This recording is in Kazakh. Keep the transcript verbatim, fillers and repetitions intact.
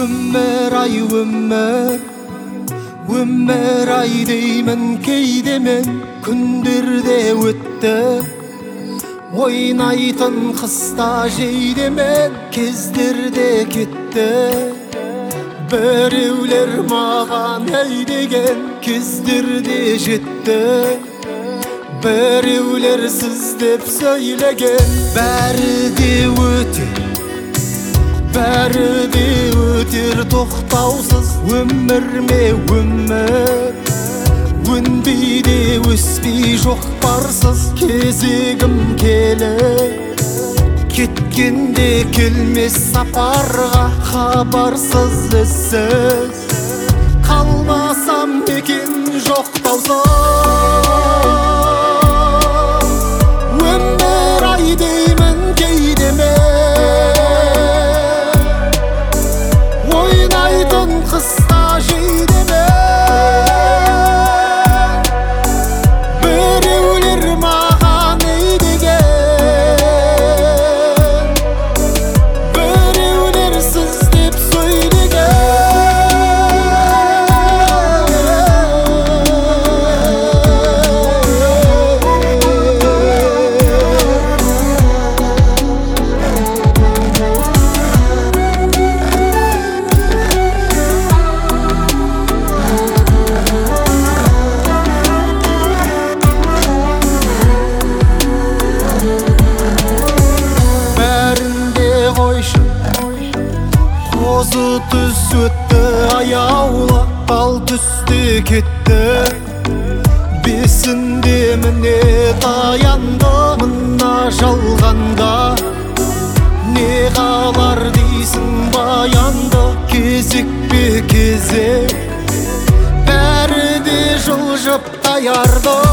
Өмір ай өмір, өмір ай деймін кейде мен. Күндерде өтті ойнайтын қыста жейде мен. Кездерде кетті біреулер маған әй деген. Кездерде жетті біреулер сіз деп сөйлеген. Бәрі де өтер, бәрі де өтер тоқтаусыз. Өмір ме өмір, өнбейде өспей жоқ барсыз. Кезегім келіп кеткенде келмес сапарға. Хабарсыз ізсіз қалмасам екен жоқтаусыз. Өмір ай деймін кейде мен, ойнайтын қыста жейде мен. Біреулер маған ей деген, біреулер сіз деп сөйлеген. Қозы түс өтті аяулы, ал түсте кетті. Бесінде міне таянды мына жалғанда. Не қалар дейсің баянды, кезек пе кезек бәрі де жылжып таярды.